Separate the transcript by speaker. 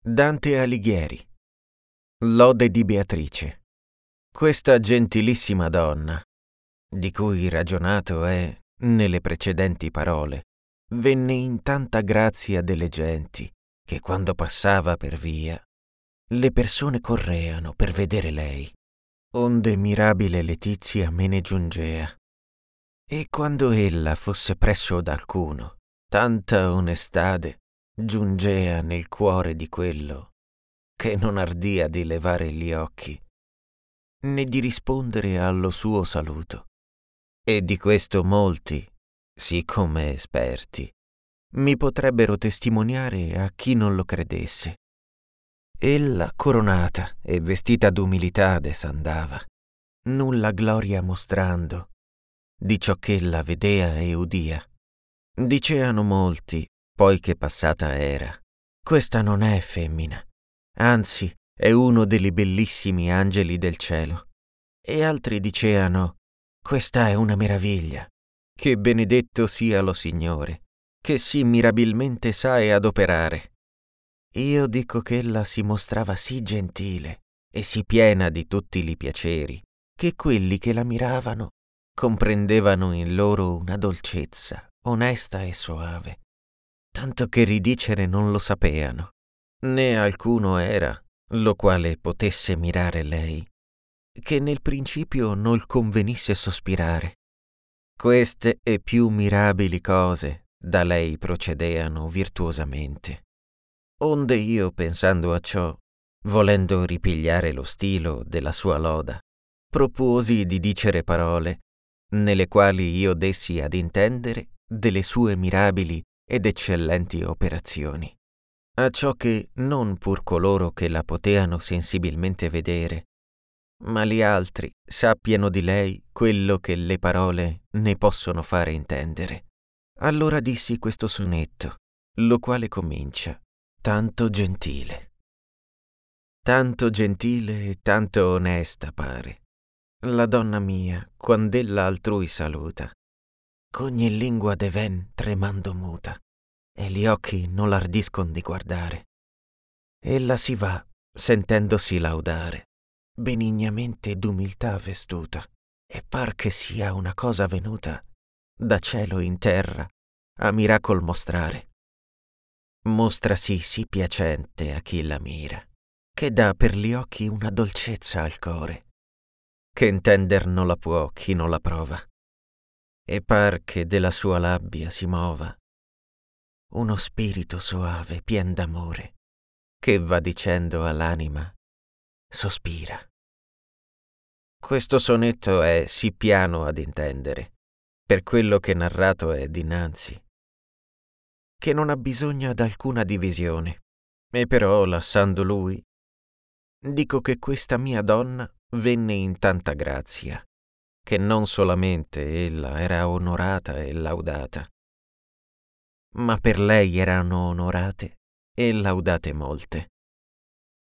Speaker 1: Dante Alighieri. Lode di Beatrice. Questa gentilissima donna, di cui ragionato è nelle precedenti parole, venne in tanta grazia delle genti che quando passava per via le persone correano per vedere lei, onde mirabile letizia me ne giungea. E quando ella fosse presso d'alcuno, tanta onestade giungea nel cuore di quello che non ardia di levare gli occhi né di rispondere allo suo saluto. E di questo molti, siccome esperti, mi potrebbero testimoniare a chi non lo credesse. Ella coronata e vestita d'umilitade s'andava, nulla gloria mostrando di ciò ch'ella vedea e udia. Diceano molti, poi che passata era, questa non è femmina, anzi è uno degli bellissimi angeli del cielo. E altri diceano, questa è una meraviglia, che benedetto sia lo Signore, che sì mirabilmente sae adoperare. Io dico che ella si mostrava sì gentile e sì piena di tutti li piaceri, che quelli che la miravano comprendevano in loro una dolcezza onesta e soave, tanto che ridicere non lo sapeano, né alcuno era lo quale potesse mirare lei, che nel principio nol convenisse sospirare. Queste e più mirabili cose da lei procedeano virtuosamente. Onde io, pensando a ciò, volendo ripigliare lo stilo della sua loda, proposi di dicere parole, nelle quali io dessi ad intendere delle sue mirabili ed eccellenti operazioni, a ciò che non pur coloro che la poteano sensibilmente vedere, ma gli altri sappiano di lei quello che le parole ne possono fare intendere. Allora dissi questo sonetto, lo quale comincia: tanto gentile e tanto onesta pare la donna mia, quand'ella altrui saluta, ch'ogni lingua deven tremando muta, e gli occhi non l'ardiscon di guardare. Ella si va, sentendosi laudare, benignamente d'umiltà vestuta, e par che sia una cosa venuta da cielo in terra a miracol mostrare. Mostrasi sì piacente a chi la mira, che dà per gli occhi una dolcezza al core, che intender non la può chi non la prova, e par che della sua labbia si mova uno spirito soave pien d'amore, che va dicendo all'anima sospira. Questo sonetto è sì piano ad intendere, per quello che narrato è dinanzi, che non abbisogna d'alcuna divisione, e però, lassando lui, dico che questa mia donna venne in tanta grazia, che non solamente ella era onorata e laudata, ma per lei erano onorate e laudate molte.